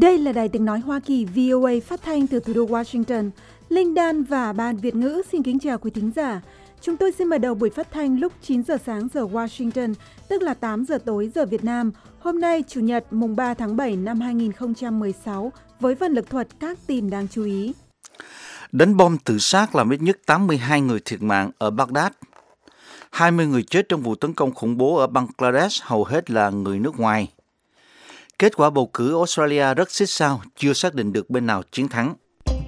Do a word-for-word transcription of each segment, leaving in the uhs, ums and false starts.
Đây là Đài Tiếng Nói Hoa Kỳ vê o a phát thanh từ thủ đô Washington. Linh Dan và Ban Việt ngữ xin kính chào quý thính giả. Chúng tôi xin mở đầu buổi phát thanh lúc chín giờ sáng giờ Washington, tức là tám giờ tối giờ Việt Nam. Hôm nay, Chủ nhật, mùng ba tháng bảy năm hai nghìn không trăm mười sáu, với phần lực thuật các tin đáng chú ý. Đánh bom tự sát làm ít nhất tám mươi hai người thiệt mạng ở Baghdad. hai mươi người chết trong vụ tấn công khủng bố ở Bangladesh, hầu hết là người nước ngoài. Kết quả bầu cử Australia rất xích sao, chưa xác định được bên nào chiến thắng.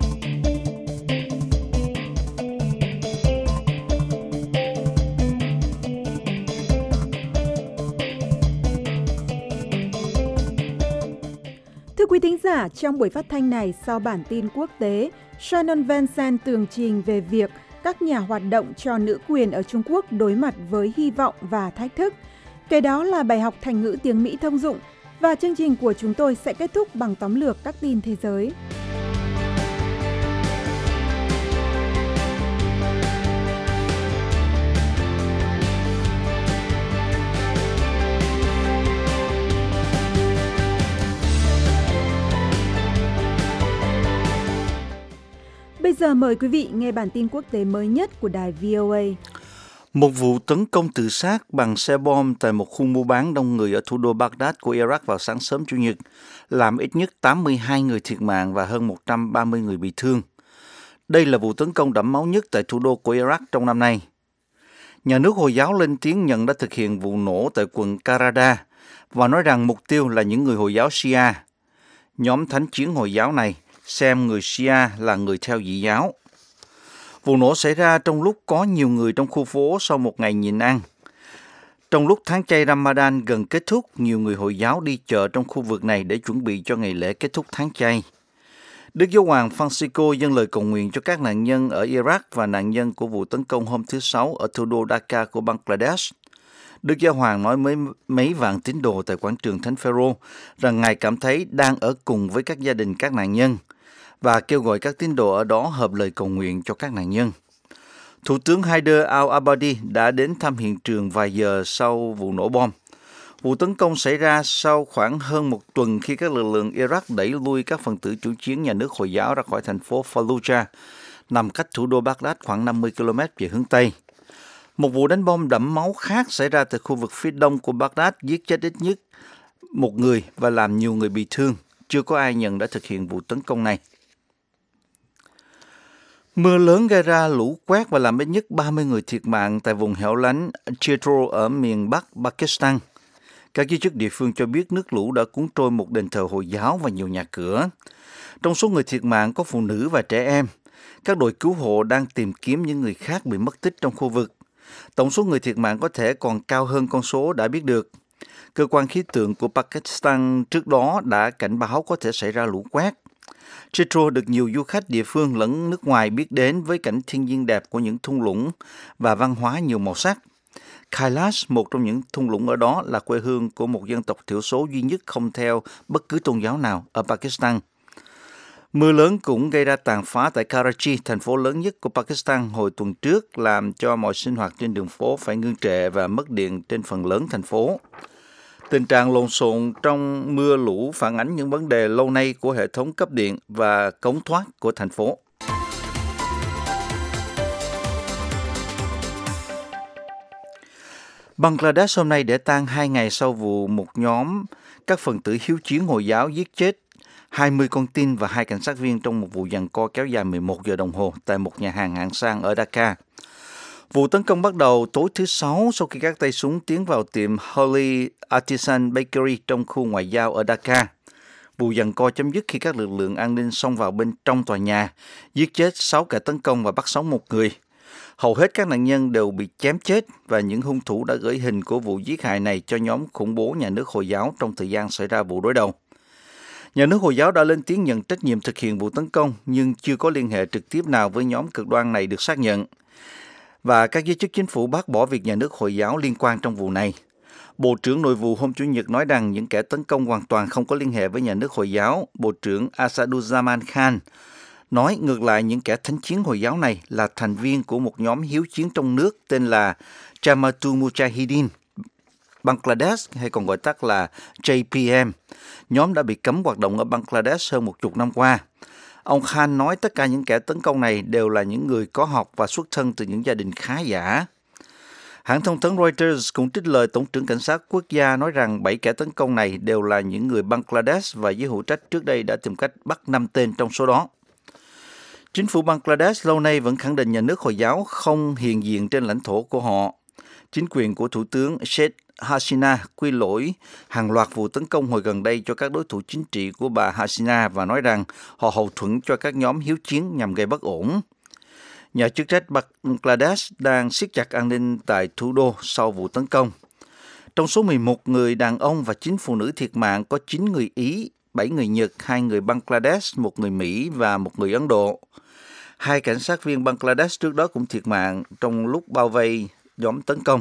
Thưa quý thính giả, trong buổi phát thanh này, sau bản tin quốc tế, Shannon Vincent tường trình về việc các nhà hoạt động cho nữ quyền ở Trung Quốc đối mặt với hy vọng và thách thức. Kế đó là bài học thành ngữ tiếng Mỹ thông dụng, và chương trình của chúng tôi sẽ kết thúc bằng tóm lược các tin thế giới. Bây giờ mời quý vị nghe bản tin quốc tế mới nhất của đài vê o a. Một vụ tấn công tự sát bằng xe bom tại một khu mua bán đông người ở thủ đô Baghdad của Iraq vào sáng sớm Chủ nhật, làm ít nhất tám mươi hai người thiệt mạng và hơn một trăm ba mươi người bị thương. Đây là vụ tấn công đẫm máu nhất tại thủ đô của Iraq trong năm nay. Nhà nước Hồi giáo lên tiếng nhận đã thực hiện vụ nổ tại quận Karada và nói rằng mục tiêu là những người Hồi giáo Shia. Nhóm thánh chiến Hồi giáo này xem người Shia là người theo dị giáo. Vụ nổ xảy ra trong lúc có nhiều người trong khu phố sau một ngày nhịn ăn. Trong lúc tháng chay Ramadan gần kết thúc, nhiều người Hồi giáo đi chợ trong khu vực này để chuẩn bị cho ngày lễ kết thúc tháng chay. Đức Giáo hoàng Francisco dâng lời cầu nguyện cho các nạn nhân ở Iraq và nạn nhân của vụ tấn công hôm thứ Sáu ở thủ đô Dhaka của Bangladesh. Đức Giáo hoàng nói với mấy vạn tín đồ tại quảng trường Thánh Phêrô rằng Ngài cảm thấy đang ở cùng với các gia đình các nạn nhân và kêu gọi các tín đồ ở đó hợp lời cầu nguyện cho các nạn nhân. Thủ tướng Haider al-Abadi đã đến thăm hiện trường vài giờ sau vụ nổ bom. Vụ tấn công xảy ra sau khoảng hơn một tuần khi các lực lượng Iraq đẩy lui các phần tử chủ chiến nhà nước Hồi giáo ra khỏi thành phố Fallujah, nằm cách thủ đô Baghdad khoảng năm mươi ki lô mét về hướng Tây. Một vụ đánh bom đẫm máu khác xảy ra tại khu vực phía đông của Baghdad, giết chết ít nhất một người và làm nhiều người bị thương. Chưa có ai nhận đã thực hiện vụ tấn công này. Mưa lớn gây ra lũ quét và làm ít nhất ba mươi người thiệt mạng tại vùng hẻo lánh Chitral ở miền Bắc Pakistan. Các giới chức địa phương cho biết nước lũ đã cuốn trôi một đền thờ Hồi giáo và nhiều nhà cửa. Trong số người thiệt mạng có phụ nữ và trẻ em. Các đội cứu hộ đang tìm kiếm những người khác bị mất tích trong khu vực. Tổng số người thiệt mạng có thể còn cao hơn con số đã biết được. Cơ quan khí tượng của Pakistan trước đó đã cảnh báo có thể xảy ra lũ quét. Chitral được nhiều du khách địa phương lẫn nước ngoài biết đến với cảnh thiên nhiên đẹp của những thung lũng và văn hóa nhiều màu sắc. Kailash, một trong những thung lũng ở đó, là quê hương của một dân tộc thiểu số duy nhất không theo bất cứ tôn giáo nào ở Pakistan. Mưa lớn cũng gây ra tàn phá tại Karachi, thành phố lớn nhất của Pakistan hồi tuần trước, làm cho mọi sinh hoạt trên đường phố phải ngưng trệ và mất điện trên phần lớn thành phố. Tình trạng lộn xộn trong mưa lũ phản ánh những vấn đề lâu nay của hệ thống cấp điện và cống thoát của thành phố. Bangladesh hôm nay để tang hai ngày sau vụ một nhóm các phần tử hiếu chiến Hồi giáo giết chết hai mươi con tin và hai cảnh sát viên trong một vụ giằng co kéo dài mười một giờ đồng hồ tại một nhà hàng hạng sang ở Dhaka. Vụ tấn công bắt đầu tối thứ Sáu sau khi các tay súng tiến vào tiệm Holy Artisan Bakery trong khu ngoại giao ở Dhaka. Vụ giằng co chấm dứt khi các lực lượng an ninh xông vào bên trong tòa nhà, giết chết sáu kẻ tấn công và bắt sống một người. Hầu hết các nạn nhân đều bị chém chết và những hung thủ đã gửi hình của vụ giết hại này cho nhóm khủng bố nhà nước Hồi giáo trong thời gian xảy ra vụ đối đầu. Nhà nước Hồi giáo đã lên tiếng nhận trách nhiệm thực hiện vụ tấn công nhưng chưa có liên hệ trực tiếp nào với nhóm cực đoan này được xác nhận. Và các giới chức chính phủ bác bỏ việc nhà nước Hồi giáo liên quan trong vụ này. Bộ trưởng Nội vụ hôm Chủ nhật nói rằng những kẻ tấn công hoàn toàn không có liên hệ với nhà nước Hồi giáo. Bộ trưởng Asaduzzaman Khan nói ngược lại những kẻ thánh chiến Hồi giáo này là thành viên của một nhóm hiếu chiến trong nước tên là Jamaatul Mujahideen Bangladesh, hay còn gọi tắt là J P M. Nhóm đã bị cấm hoạt động ở Bangladesh hơn một chục năm qua. Ông Khan nói tất cả những kẻ tấn công này đều là những người có học và xuất thân từ những gia đình khá giả. Hãng thông tấn Reuters cũng trích lời Tổng trưởng Cảnh sát Quốc gia nói rằng bảy kẻ tấn công này đều là những người Bangladesh và giới hữu trách trước đây đã tìm cách bắt năm tên trong số đó. Chính phủ Bangladesh lâu nay vẫn khẳng định nhà nước Hồi giáo không hiện diện trên lãnh thổ của họ. Chính quyền của Thủ tướng Sheikh Hasina quy lỗi hàng loạt vụ tấn công hồi gần đây cho các đối thủ chính trị của bà Hasina và nói rằng họ hậu thuẫn cho các nhóm hiếu chiến nhằm gây bất ổn. Nhà chức trách Bangladesh đang siết chặt an ninh tại thủ đô sau vụ tấn công. Trong số mười một người đàn ông và chín phụ nữ thiệt mạng có chín người Ý, bảy người Nhật, hai người Bangladesh, một người Mỹ và một người Ấn Độ. Hai cảnh sát viên Bangladesh trước đó cũng thiệt mạng trong lúc bao vây nhóm tấn công.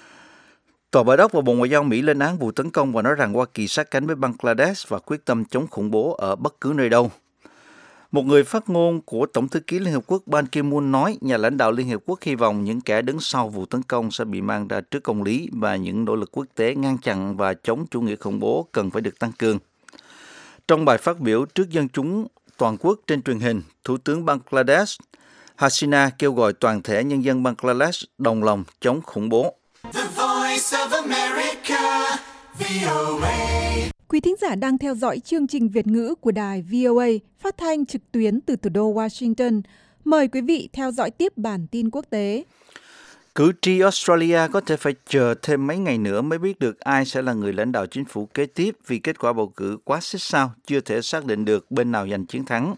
Tòa Bạch Ốc và Bộ Ngoại giao Mỹ lên án vụ tấn công và nói rằng Hoa Kỳ sát cánh với Bangladesh và quyết tâm chống khủng bố ở bất cứ nơi đâu. Một người phát ngôn của Tổng thư ký Liên Hợp Quốc Ban Ki-moon nói nhà lãnh đạo Liên Hợp Quốc hy vọng những kẻ đứng sau vụ tấn công sẽ bị mang ra trước công lý và những nỗ lực quốc tế ngăn chặn và chống chủ nghĩa khủng bố cần phải được tăng cường. Trong bài phát biểu trước dân chúng toàn quốc trên truyền hình, Thủ tướng Bangladesh Hasina kêu gọi toàn thể nhân dân Bangladesh đồng lòng chống khủng bố. The Voice of America, V O A. Quý thính giả đang theo dõi chương trình Việt ngữ của đài V O A phát thanh trực tuyến từ thủ đô Washington. Mời quý vị theo dõi tiếp bản tin quốc tế. Cử tri Australia có thể phải chờ thêm mấy ngày nữa mới biết được ai sẽ là người lãnh đạo chính phủ kế tiếp vì kết quả bầu cử quá xích sao, chưa thể xác định được bên nào giành chiến thắng.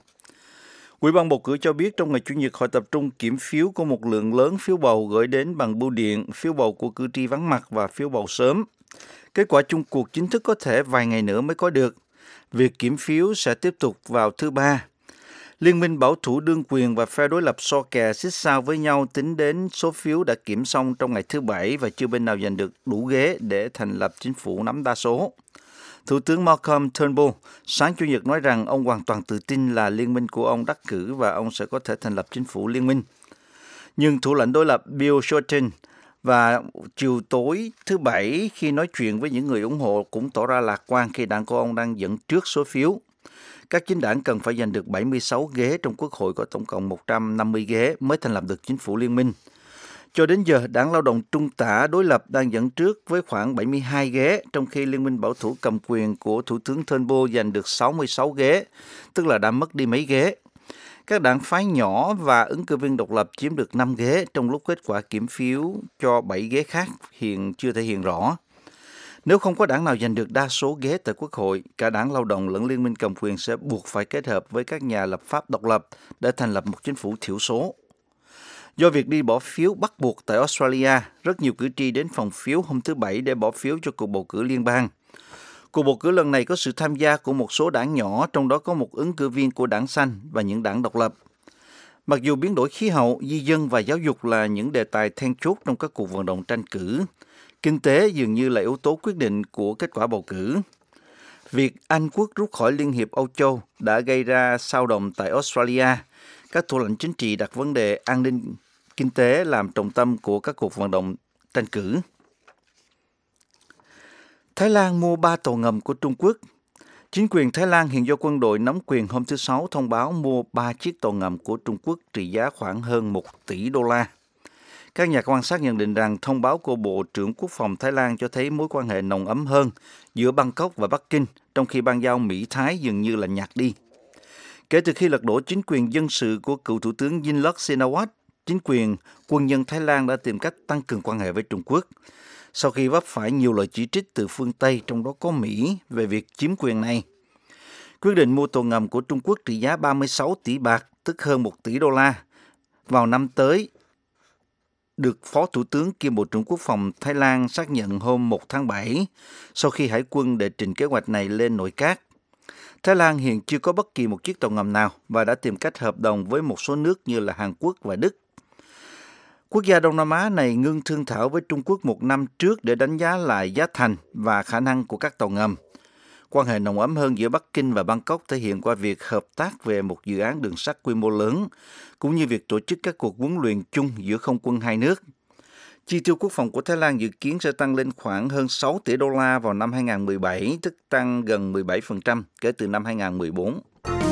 Ủy ban bầu cử cho biết trong ngày Chủ nhật họ tập trung kiểm phiếu của một lượng lớn phiếu bầu gửi đến bằng bưu điện, phiếu bầu của cử tri vắng mặt và phiếu bầu sớm. Kết quả chung cuộc chính thức có thể vài ngày nữa mới có được. Việc kiểm phiếu sẽ tiếp tục vào thứ Ba. Liên minh bảo thủ đương quyền và phe đối lập so kè xích sao với nhau tính đến số phiếu đã kiểm xong trong ngày thứ Bảy và chưa bên nào giành được đủ ghế để thành lập chính phủ nắm đa số. Thủ tướng Malcolm Turnbull sáng Chủ nhật nói rằng ông hoàn toàn tự tin là liên minh của ông đắc cử và ông sẽ có thể thành lập chính phủ liên minh. Nhưng thủ lãnh đối lập Bill Shorten và chiều tối thứ Bảy khi nói chuyện với những người ủng hộ cũng tỏ ra lạc quan khi đảng của ông đang dẫn trước số phiếu. Các chính đảng cần phải giành được bảy mươi sáu ghế trong Quốc hội có tổng cộng một trăm năm mươi ghế mới thành lập được chính phủ liên minh. Cho đến giờ, đảng Lao động Trung tả đối lập đang dẫn trước với khoảng bảy mươi hai ghế, trong khi Liên minh bảo thủ cầm quyền của Thủ tướng Turnbull giành được sáu mươi sáu ghế, tức là đã mất đi mấy ghế. Các đảng phái nhỏ và ứng cử viên độc lập chiếm được năm ghế, trong lúc kết quả kiểm phiếu cho bảy ghế khác hiện chưa thể hiện rõ. Nếu không có đảng nào giành được đa số ghế tại Quốc hội, cả đảng Lao động lẫn Liên minh cầm quyền sẽ buộc phải kết hợp với các nhà lập pháp độc lập để thành lập một chính phủ thiểu số. Do việc đi bỏ phiếu bắt buộc tại Australia, rất nhiều cử tri đến phòng phiếu hôm thứ Bảy để bỏ phiếu cho cuộc bầu cử liên bang. Cuộc bầu cử lần này có sự tham gia của một số đảng nhỏ, trong đó có một ứng cử viên của đảng Xanh và những đảng độc lập. Mặc dù biến đổi khí hậu, di dân và giáo dục là những đề tài then chốt trong các cuộc vận động tranh cử, kinh tế dường như là yếu tố quyết định của kết quả bầu cử. Việc Anh quốc rút khỏi Liên hiệp Âu Châu đã gây ra xao động tại Australia. Các thủ lĩnh chính trị đặt vấn đề an ninh kinh tế làm trọng tâm của các cuộc vận động tranh cử. Thái Lan mua ba tàu ngầm của Trung Quốc. Chính quyền Thái Lan hiện do quân đội nắm quyền hôm thứ Sáu thông báo mua ba chiếc tàu ngầm của Trung Quốc trị giá khoảng hơn một tỷ đô la. Các nhà quan sát nhận định rằng thông báo của Bộ trưởng Quốc phòng Thái Lan cho thấy mối quan hệ nồng ấm hơn giữa Bangkok và Bắc Kinh, trong khi bang giao Mỹ-Thái dường như là nhạt đi. Kể từ khi lật đổ chính quyền dân sự của cựu Thủ tướng Yingluck Shinawatra, chính quyền quân nhân Thái Lan đã tìm cách tăng cường quan hệ với Trung Quốc, sau khi vấp phải nhiều lời chỉ trích từ phương Tây, trong đó có Mỹ, về việc chiếm quyền này. Quyết định mua tàu ngầm của Trung Quốc trị giá ba mươi sáu tỷ bạc, tức hơn một tỷ đô la, vào năm tới, được Phó Thủ tướng kiêm Bộ trưởng Quốc phòng Thái Lan xác nhận hôm một tháng bảy, sau khi Hải quân đệ trình kế hoạch này lên nội các. Thái Lan hiện chưa có bất kỳ một chiếc tàu ngầm nào và đã tìm cách hợp đồng với một số nước như là Hàn Quốc và Đức. Quốc gia Đông Nam Á này ngưng thương thảo với Trung Quốc một năm trước để đánh giá lại giá thành và khả năng của các tàu ngầm. Quan hệ nồng ấm hơn giữa Bắc Kinh và Bangkok thể hiện qua việc hợp tác về một dự án đường sắt quy mô lớn, cũng như việc tổ chức các cuộc huấn luyện chung giữa không quân hai nước. Chi tiêu quốc phòng của Thái Lan dự kiến sẽ tăng lên khoảng hơn sáu tỷ đô la vào năm hai không một bảy, tức tăng gần mười bảy phần trăm kể từ năm hai không một bốn.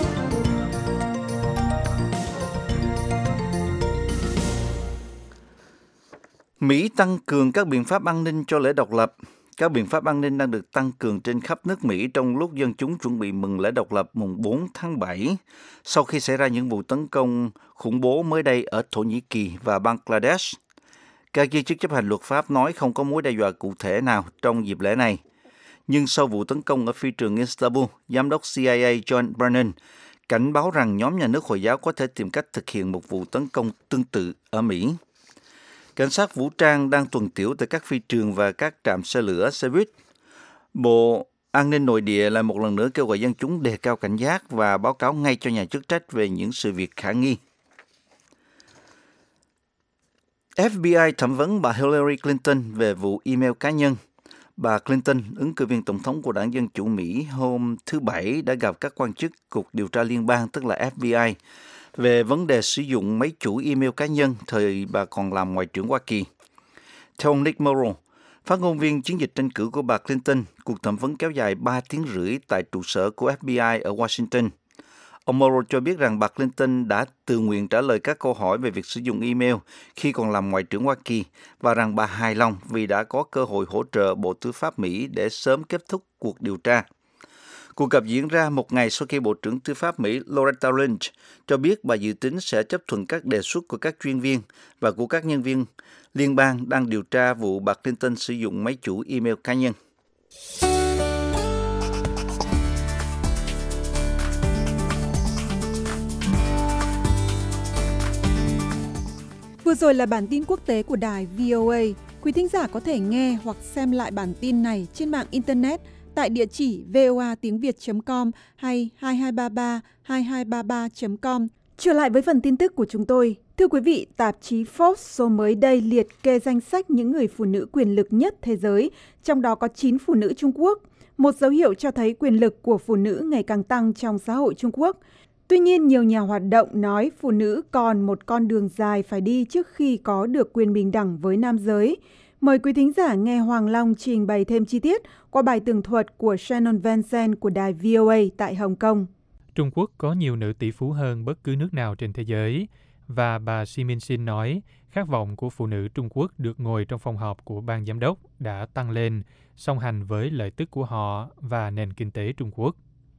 Mỹ tăng cường các biện pháp an ninh cho lễ độc lập. Các biện pháp an ninh đang được tăng cường trên khắp nước Mỹ trong lúc dân chúng chuẩn bị mừng lễ độc lập mùng bốn tháng bảy, sau khi xảy ra những vụ tấn công khủng bố mới đây ở Thổ Nhĩ Kỳ và Bangladesh. Các giới chức chấp hành luật pháp nói không có mối đe dọa cụ thể nào trong dịp lễ này. Nhưng sau vụ tấn công ở phi trường Istanbul, giám đốc C I A John Brennan cảnh báo rằng nhóm nhà nước Hồi giáo có thể tìm cách thực hiện một vụ tấn công tương tự ở Mỹ. Cảnh sát vũ trang đang tuần tiễu tại các phi trường và các trạm xe lửa, xe buýt. Bộ An ninh Nội địa lại một lần nữa kêu gọi dân chúng đề cao cảnh giác và báo cáo ngay cho nhà chức trách về những sự việc khả nghi. F B I thẩm vấn bà Hillary Clinton về vụ email cá nhân. Bà Clinton, ứng cử viên tổng thống của đảng Dân Chủ Mỹ, hôm thứ Bảy đã gặp các quan chức Cục Điều tra Liên bang, tức là F B I, về vấn đề sử dụng máy chủ email cá nhân thời bà còn làm Ngoại trưởng Hoa Kỳ. Theo ông Nick Morrow, phát ngôn viên chiến dịch tranh cử của bà Clinton, cuộc thẩm vấn kéo dài ba tiếng rưỡi tại trụ sở của F B I ở Washington. Ông Morrow cho biết rằng bà Clinton đã tự nguyện trả lời các câu hỏi về việc sử dụng email khi còn làm Ngoại trưởng Hoa Kỳ và rằng bà hài lòng vì đã có cơ hội hỗ trợ Bộ Tư pháp Mỹ để sớm kết thúc cuộc điều tra. Cuộc gặp diễn ra một ngày sau khi Bộ trưởng Tư pháp Mỹ Loretta Lynch cho biết bà dự tính sẽ chấp thuận các đề xuất của các chuyên viên và của các nhân viên liên bang đang điều tra vụ bà Clinton sử dụng máy chủ email cá nhân. Vừa rồi là bản tin quốc tế của đài V O A. Quý thính giả có thể nghe hoặc xem lại bản tin này trên mạng Internet tại địa chỉ voa tiếng việt chấm com hay hai hai ba ba hai hai ba ba chấm com. Trở lại với phần tin tức của chúng tôi. Thưa quý vị, tạp chí Forbes số mới đây liệt kê danh sách những người phụ nữ quyền lực nhất thế giới, trong đó có chín phụ nữ Trung Quốc, một dấu hiệu cho thấy quyền lực của phụ nữ ngày càng tăng trong xã hội Trung Quốc. Tuy nhiên, nhiều nhà hoạt động nói phụ nữ còn một con đường dài phải đi trước khi có được quyền bình đẳng với nam giới. Mời quý thính giả nghe Hoàng Long trình bày thêm chi tiết qua bài tường thuật của Shannon Vincent của đài V O A tại Hồng Kông. Trung Quốc có nhiều nữ tỷ phú hơn bất cứ nước nào trên thế giới, và bà Xi Minxin nói khát vọng của phụ nữ Trung Quốc được ngồi trong phòng họp của ban giám đốc đã tăng lên, song hành với lợi tức của họ và nền kinh tế Trung Quốc.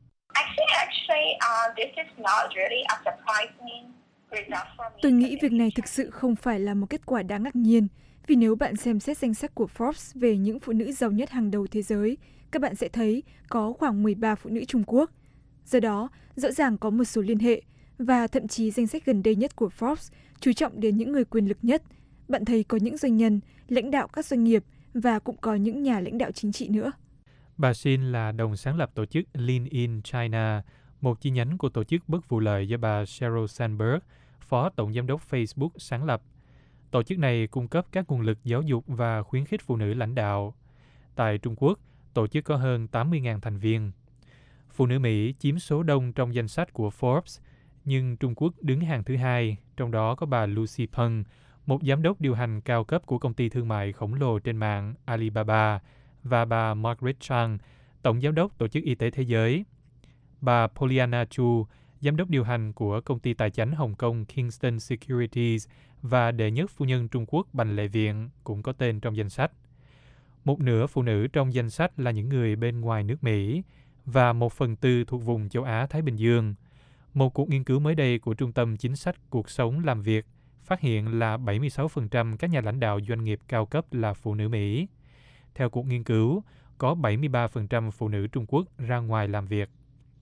Tôi nghĩ việc này thực sự không phải là một kết quả đáng ngạc nhiên, vì nếu bạn xem xét danh sách của Forbes về những phụ nữ giàu nhất hàng đầu thế giới, các bạn sẽ thấy có khoảng mười ba phụ nữ Trung Quốc. Do đó, rõ ràng có một số liên hệ, và thậm chí danh sách gần đây nhất của Forbes chú trọng đến những người quyền lực nhất. Bạn thấy có những doanh nhân, lãnh đạo các doanh nghiệp, và cũng có những nhà lãnh đạo chính trị nữa. Bà Xin là đồng sáng lập tổ chức Lean In China, một chi nhánh của tổ chức bất vụ lợi do bà Sheryl Sandberg, phó tổng giám đốc Facebook, sáng lập. Tổ chức này cung cấp các nguồn lực giáo dục và khuyến khích phụ nữ lãnh đạo. Tại Trung Quốc, tổ chức có hơn tám mươi nghìn thành viên. Phụ nữ Mỹ chiếm số đông trong danh sách của Forbes, nhưng Trung Quốc đứng hàng thứ hai, trong đó có bà Lucy Peng, một giám đốc điều hành cao cấp của công ty thương mại khổng lồ trên mạng Alibaba, và bà Margaret Chan, tổng giám đốc Tổ chức Y tế Thế giới. Bà Pollyanna Chu, giám đốc điều hành của công ty tài chánh Hồng Kông Kingston Securities, và đệ nhất phu nhân Trung Quốc Bành Lệ Viện cũng có tên trong danh sách. Một nửa phụ nữ trong danh sách là những người bên ngoài nước Mỹ, và một phần tư thuộc vùng châu Á-Thái Bình Dương. Một cuộc nghiên cứu mới đây của Trung tâm Chính sách Cuộc sống làm việc phát hiện là bảy mươi sáu phần trăm các nhà lãnh đạo doanh nghiệp cao cấp là phụ nữ Mỹ. Theo cuộc nghiên cứu, có bảy mươi ba phần trăm phụ nữ Trung Quốc ra ngoài làm việc.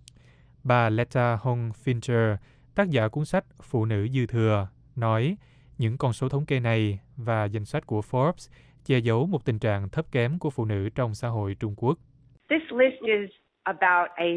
Bà Letta Hong Fincher, tác giả cuốn sách Phụ nữ dư thừa, nói những con số thống kê này và danh sách của Forbes che giấu một tình trạng thấp kém của phụ nữ trong xã hội Trung Quốc. This list is about a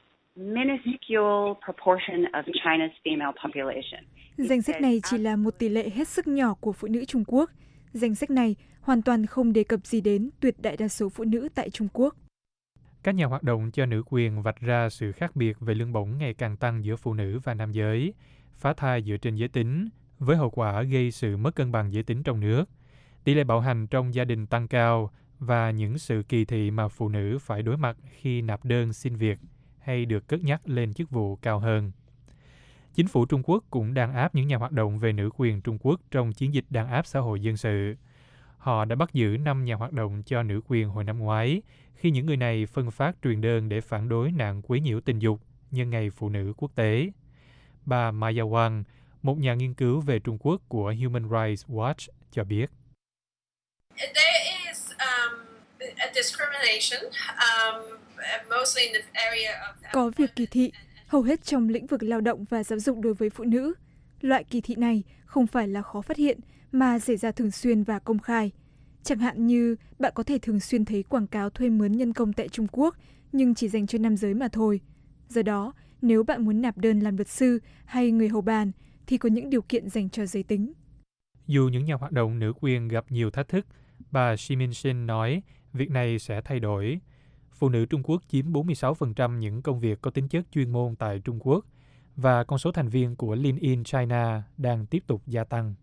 minuscule proportion of China's female population. Danh sách này chỉ là một tỷ lệ hết sức nhỏ của phụ nữ Trung Quốc. Danh sách này hoàn toàn không đề cập gì đến tuyệt đại đa số phụ nữ tại Trung Quốc. Các nhà hoạt động cho nữ quyền vạch ra sự khác biệt về lương bổng ngày càng tăng giữa phụ nữ và nam giới, phá thai dựa trên giới tính, với hậu quả gây sự mất cân bằng giới tính trong nước. Tỷ lệ bạo hành trong gia đình tăng cao và những sự kỳ thị mà phụ nữ phải đối mặt khi nạp đơn xin việc hay được cất nhắc lên chức vụ cao hơn. Chính phủ Trung Quốc cũng đàn áp những nhà hoạt động về nữ quyền Trung Quốc trong chiến dịch đàn áp xã hội dân sự. Họ đã bắt giữ năm nhà hoạt động cho nữ quyền hồi năm ngoái khi những người này phân phát truyền đơn để phản đối nạn quấy nhiễu tình dục nhân ngày phụ nữ quốc tế. Bà Maya Wang, một nhà nghiên cứu về Trung Quốc của Human Rights Watch, cho biết. There is um, a discrimination, um, mostly in the area of... Có việc kỳ thị, hầu hết trong lĩnh vực lao động và giáo dục đối với phụ nữ. Loại kỳ thị này không phải là khó phát hiện, mà xảy ra thường xuyên và công khai. Chẳng hạn như bạn có thể thường xuyên thấy quảng cáo thuê mướn nhân công tại Trung Quốc, nhưng chỉ dành cho nam giới mà thôi. Do đó, nếu bạn muốn nạp đơn làm luật sư hay người hầu bàn, thì có những điều kiện dành cho giới tính. Dù những nhà hoạt động nữ quyền gặp nhiều thách thức, bà Xi Minxin nói việc này sẽ thay đổi. Phụ nữ Trung Quốc chiếm bốn mươi sáu phần trăm những công việc có tính chất chuyên môn tại Trung Quốc, và con số thành viên của Lean In China đang tiếp tục gia tăng.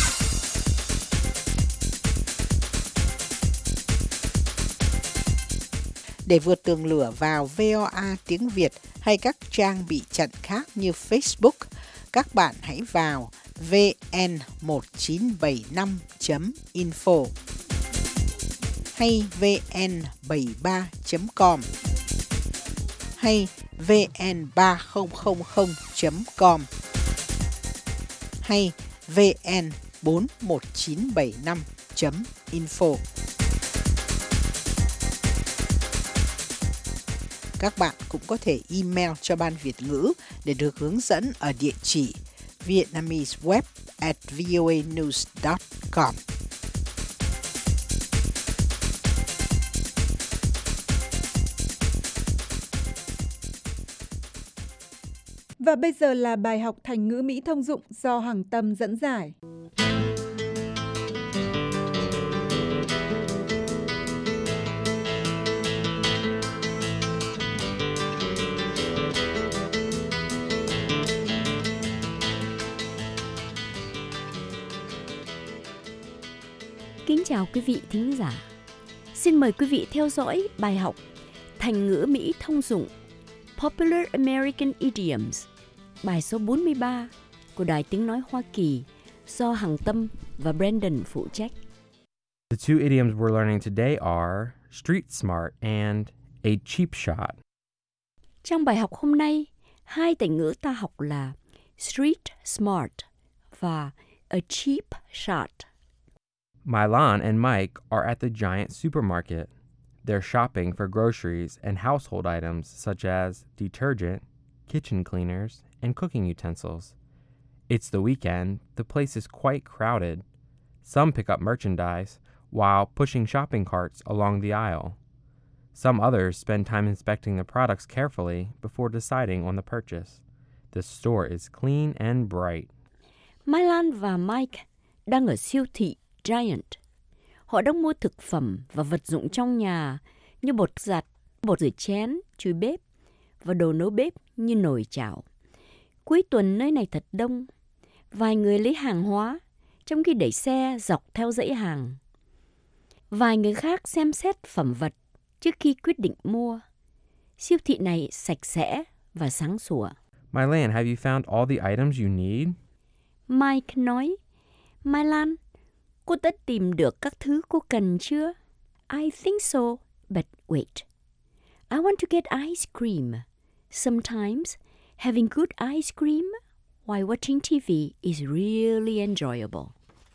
Để vượt tường lửa vào vê o a tiếng Việt hay các trang bị chặn khác như Facebook, các bạn hãy vào vê en một chín bảy năm chấm info hay vê en bảy ba chấm com hay vê en ba không không không chấm com hay vê en bốn một chín bảy năm chấm info. Các bạn cũng có thể email cho Ban Việt ngữ để được hướng dẫn ở địa chỉ vietnameseweb at voanews dot com. Và bây giờ là bài học thành ngữ Mỹ thông dụng do Hằng Tâm dẫn giải. Kính chào quý vị thính giả. Xin mời quý vị theo dõi bài học thành ngữ Mỹ thông dụng Popular American Idioms, bài số bốn mươi ba của Đài Tiếng Nói Hoa Kỳ do Hằng Tâm và Brandon phụ trách. The two idioms we're learning today are street smart and a cheap shot. Trong bài học hôm nay, hai từ ngữ ta học là street smart và a cheap shot. Mylan and Mike are at the giant supermarket. They're shopping for groceries and household items such as detergent, kitchen cleaners, and cooking utensils. It's the weekend. The place is quite crowded. Some pick up merchandise while pushing shopping carts along the aisle. Some others spend time inspecting the products carefully before deciding on the purchase. The store is clean and bright. Mylan và Mike đang ở siêu thị Giant. Họ đang mua thực phẩm và vật dụng trong nhà như bột giặt, bột rửa chén, chùi bếp và đồ nấu bếp như nồi chảo. Cuối tuần nơi này thật đông. Vài người lấy hàng hóa trong khi đẩy xe dọc theo dãy hàng. Vài người khác xem xét phẩm vật trước khi quyết định mua. Siêu thị này sạch sẽ và sáng sủa. Mylan, have you found all the items you need? Mike nói, Mylan, cô đã tìm được các thứ cô cần chưa? I think so, but wait. I want to get ice cream. Sometimes having good ice cream while watching ti vi is really enjoyable.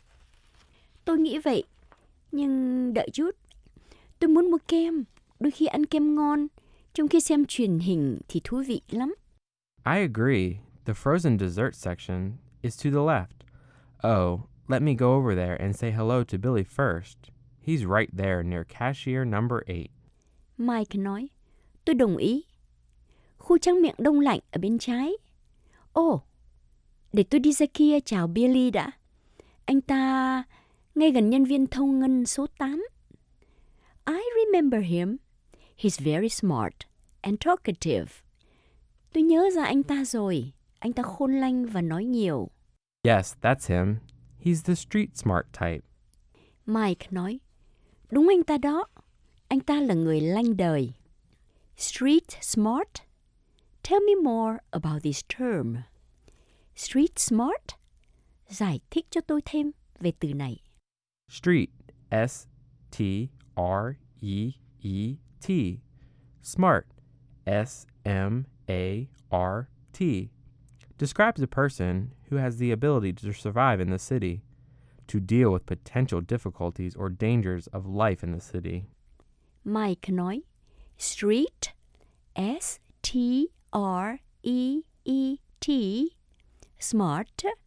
Tôi nghĩ vậy, nhưng đợi chút. Tôi muốn mua kem, đôi khi ăn kem ngon, trong khi xem truyền hình thì thú vị lắm. I agree. The frozen dessert section is to the left. Oh, let me go over there and say hello to Billy first. He's right there near cashier number eight. Mike nói, tôi đồng ý. Khu tráng miệng đông lạnh ở bên trái. Ồ, oh, để tôi đi ra kia chào Billy đã. Anh ta ngay gần nhân viên thâu ngân số tám. I remember him. He's very smart and talkative. Tôi nhớ ra anh ta rồi. Anh ta khôn lanh và nói nhiều. Yes, that's him. He's the street smart type. Mike nói, đúng anh ta đó. Anh ta là người lanh đời. Street smart? Tell me more about this term. Street smart? Giải thích cho tôi thêm về từ này. Street, S T R E E T. Smart, S M A R T. Describes a person who has the ability to survive in the city, to deal with potential difficulties or dangers of life in the city. Mike nói, street, S T R E E T, smart,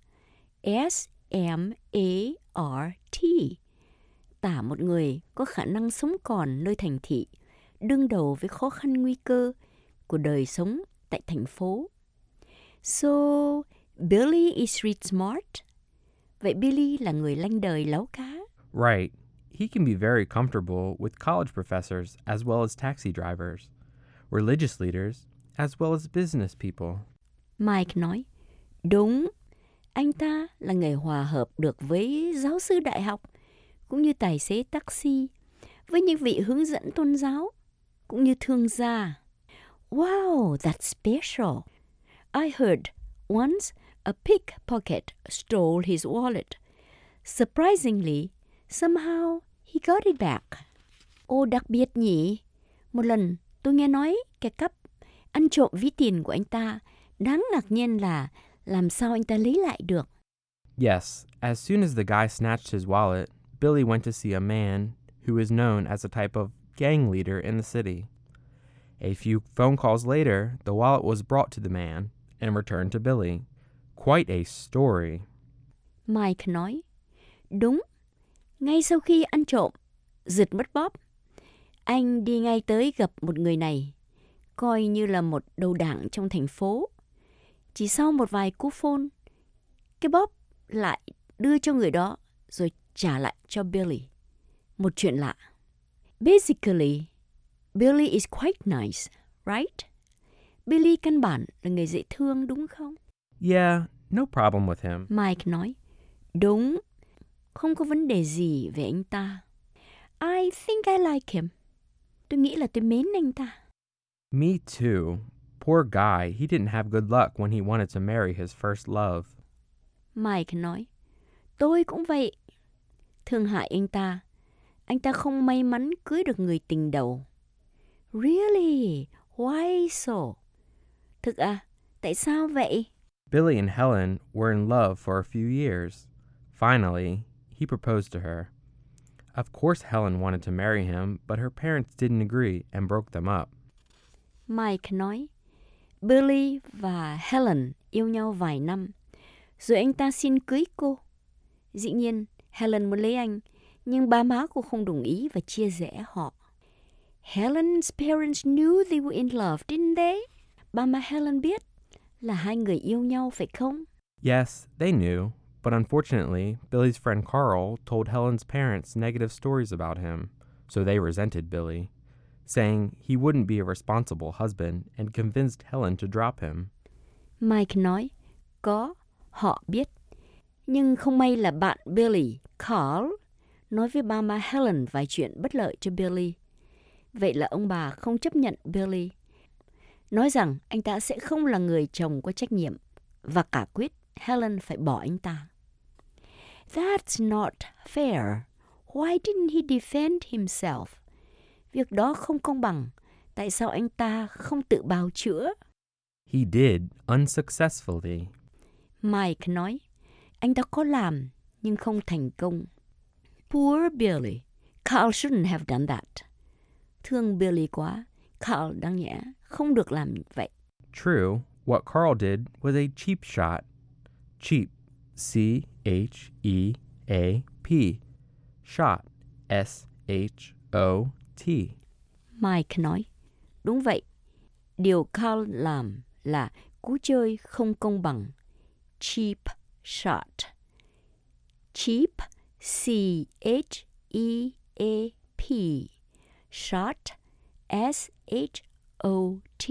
S M A R T, tả một người có khả năng sống còn nơi thành thị, đương đầu với khó khăn nguy cơ của đời sống tại thành phố. So, Billy is street smart? Vậy Billy là người lanh đời láo cá. Right. He can be very comfortable with college professors as well as taxi drivers, religious leaders, as well as business people. Mike nói, đúng, anh ta là người hòa hợp được với giáo sư đại học, cũng như tài xế taxi, với những vị hướng dẫn tôn giáo, cũng như thương gia. Wow, that's special. I heard once a pickpocket stole his wallet. Surprisingly, somehow he got it back. Ô, đặc biệt nhỉ. Một lần tôi nghe nói kẻ cắp ăn trộm ví tiền của anh ta. Đáng ngạc nhiên là làm sao anh ta lấy lại được. Yes, as soon as the guy snatched his wallet, Billy went to see a man who is known as a type of gang leader in the city. A few phone calls later, the wallet was brought to the man and returned to Billy. Quite a story. Mike nói, đúng, ngay sau khi ăn trộm, giật mất bóp, anh đi ngay tới gặp một người này, coi như là một đầu đảng trong thành phố. Chỉ sau một vài cú phone, cái bóp lại đưa cho người đó rồi trả lại cho Billy. Một chuyện lạ. Basically, Billy is quite nice, right? Billy căn bản là người dễ thương đúng không? Yeah, no problem with him. Mike nói, đúng, không có vấn đề gì về anh ta. I think I like him. Tôi nghĩ là tôi mến anh ta. Me too. Poor guy, he didn't have good luck when he wanted to marry his first love. Mike nói, tôi cũng vậy. Thương hại anh ta. Anh ta không may mắn cưới được người tình đầu. Really? Why so? Thực à? Tại sao vậy? Billy and Helen were in love for a few years. Finally, he proposed to her. Of course, Helen wanted to marry him, but her parents didn't agree and broke them up. Mike nói, Billy và Helen yêu nhau vài năm, rồi anh ta xin cưới cô. Dĩ nhiên, Helen muốn lấy anh, nhưng ba má cô không đồng ý và chia rẽ họ. Helen's parents knew they were in love, didn't they? Ba má Helen biết là hai người yêu nhau, phải không? Yes, they knew, but unfortunately, Billy's friend Carl told Helen's parents negative stories about him, so they resented Billy, saying he wouldn't be a responsible husband and convinced Helen to drop him. Mike nói, có, họ biết. Nhưng không may là bạn Billy, Carl, nói với ba má Helen vài chuyện bất lợi cho Billy. Vậy là ông bà không chấp nhận Billy, nói rằng anh ta sẽ không là người chồng có trách nhiệm và cả quyết Helen phải bỏ anh ta. That's not fair. Why didn't he defend himself? Việc đó không công bằng. Tại sao anh ta không tự bào chữa? He did, unsuccessfully. Mike nói, anh ta có làm nhưng không thành công. Poor Billy. Carl shouldn't have done that. Thương Billy quá. Carl đáng nhẽ không được làm vậy. True. What Carl did was a cheap shot. Cheap. C H E A P. Shot. S H O T. Mike nói, đúng vậy. Điều Carl làm là cú chơi không công bằng. Cheap shot. Cheap. C H E A P. Shot. S H O T.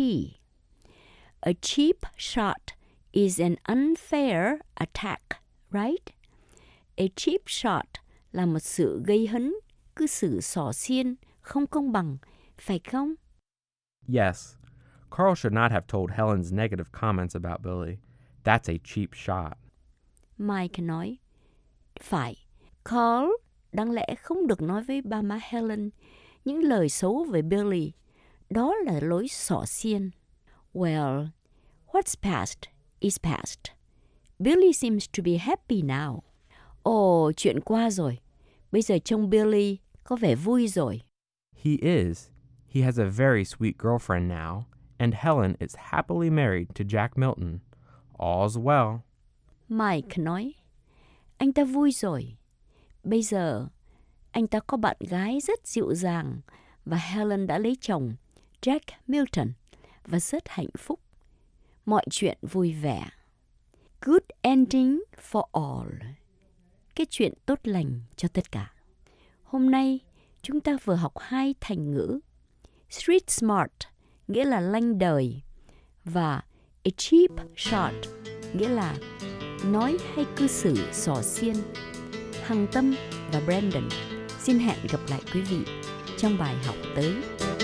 A cheap shot is an unfair attack, right? A cheap shot là một sự gây hấn, cư xử xỏ xiên, không công bằng, phải không? Yes, Carl should not have told Helen's negative comments about Billy. That's a cheap shot. Mike nói, phải, Carl đáng lẽ không được nói với ba má Helen những lời xấu về Billy. Đó là lối xỏ xiên. Well, what's past is past. Billy seems to be happy now. Ồ, chuyện qua rồi. Bây giờ trông Billy có vẻ vui rồi. He is. He has a very sweet girlfriend now, and Helen is happily married to Jack Milton. All's well. Mike nói, anh ta vui rồi. Bây giờ, anh ta có bạn gái rất dịu dàng và Helen đã lấy chồng, Jack Milton, và rất hạnh phúc. Mọi chuyện vui vẻ. Good ending for all. Cái chuyện tốt lành cho tất cả. Hôm nay, chúng ta vừa học hai thành ngữ. Street smart nghĩa là lanh đời và a cheap shot nghĩa là nói hay cư xử xỏ xiên. Hằng Tâm và Brandon xin hẹn gặp lại quý vị trong bài học tới.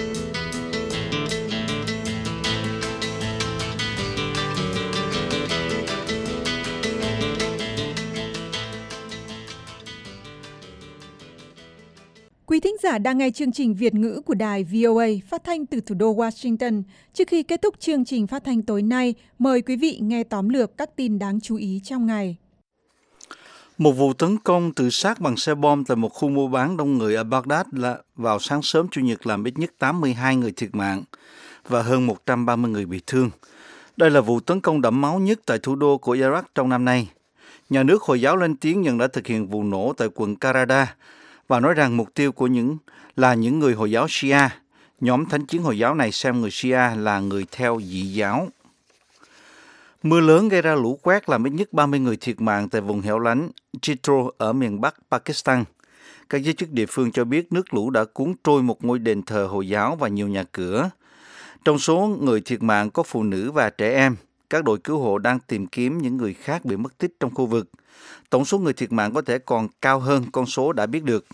Quý thính giả đang nghe chương trình Việt ngữ của đài vê o a phát thanh từ thủ đô Washington. Trước khi kết thúc chương trình phát thanh tối nay, mời quý vị nghe tóm lược các tin đáng chú ý trong ngày. Một vụ tấn công tự sát bằng xe bom tại một khu mua bán đông người ở Baghdad là vào sáng sớm Chủ nhật làm ít nhất tám mươi hai người thiệt mạng và hơn một trăm ba mươi người bị thương. Đây là vụ tấn công đẫm máu nhất tại thủ đô của Iraq trong năm nay. Nhà nước Hồi giáo lên tiếng nhận đã thực hiện vụ nổ tại quận Karada và nói rằng mục tiêu của những là những người Hồi giáo Shia. Nhóm thánh chiến Hồi giáo này xem người Shia là người theo dị giáo. Mưa lớn gây ra lũ quét làm ít nhất ba mươi người thiệt mạng tại vùng hẻo lánh Chitro ở miền Bắc Pakistan. Các giới chức địa phương cho biết nước lũ đã cuốn trôi một ngôi đền thờ Hồi giáo và nhiều nhà cửa. Trong số người thiệt mạng có phụ nữ và trẻ em. Các đội cứu hộ đang tìm kiếm những người khác bị mất tích trong khu vực. Tổng số người thiệt mạng có thể còn cao hơn con số đã biết được.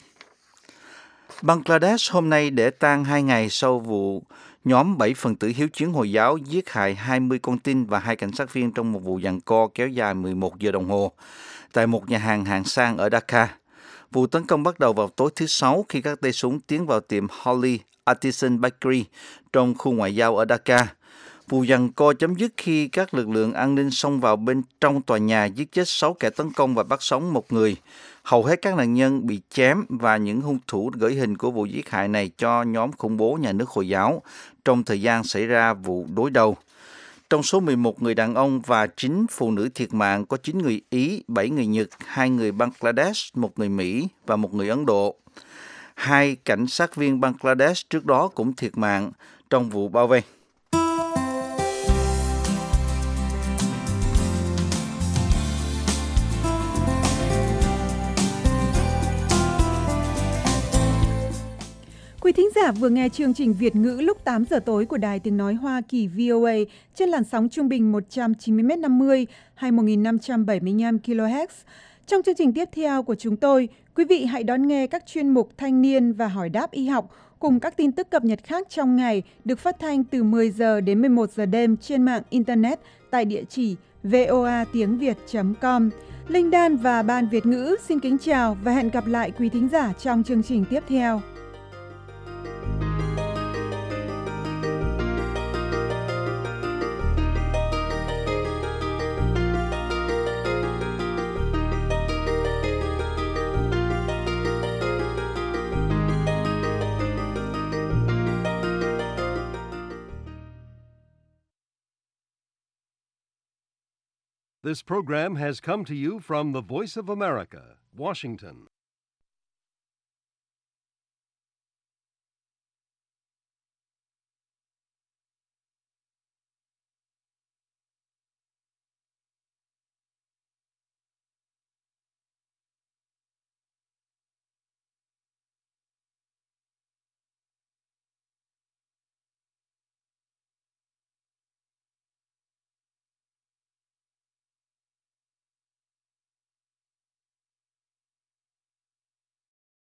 Bangladesh hôm nay để tang hai ngày sau vụ nhóm bảy phần tử hiếu chiến Hồi giáo giết hại hai mươi con tin và hai cảnh sát viên trong một vụ giằng co kéo dài mười một giờ đồng hồ tại một nhà hàng hạng sang ở Dhaka. Vụ tấn công bắt đầu vào tối thứ Sáu khi các tay súng tiến vào tiệm Holly Artisan Bakery trong khu ngoại giao ở Dhaka. Vụ giằng co chấm dứt khi các lực lượng an ninh xông vào bên trong tòa nhà giết chết sáu kẻ tấn công và bắt sống một người. Hầu hết các nạn nhân bị chém và những hung thủ gửi hình của vụ giết hại này cho nhóm khủng bố nhà nước Hồi giáo trong thời gian xảy ra vụ đối đầu. Trong số mười một người đàn ông và chín phụ nữ thiệt mạng có chín người Ý, bảy người Nhật, hai người Bangladesh, một người Mỹ và một người Ấn Độ. Hai cảnh sát viên Bangladesh trước đó cũng thiệt mạng trong vụ bao vây. Quý thính giả vừa nghe chương trình Việt ngữ lúc tám giờ tối của Đài Tiếng Nói Hoa Kỳ vê o a trên làn sóng trung bình một trăm chín mươi mét năm mươi hay một nghìn năm trăm bảy mươi lăm ki lô héc. Trong chương trình tiếp theo của chúng tôi, quý vị hãy đón nghe các chuyên mục Thanh niên và Hỏi đáp y học cùng các tin tức cập nhật khác trong ngày được phát thanh từ mười giờ đến mười một giờ đêm trên mạng Internet tại địa chỉ voa tiếng việt chấm com. Linh Đan và Ban Việt ngữ xin kính chào và hẹn gặp lại quý thính giả trong chương trình tiếp theo. This program has come to you from the Voice of America, Washington.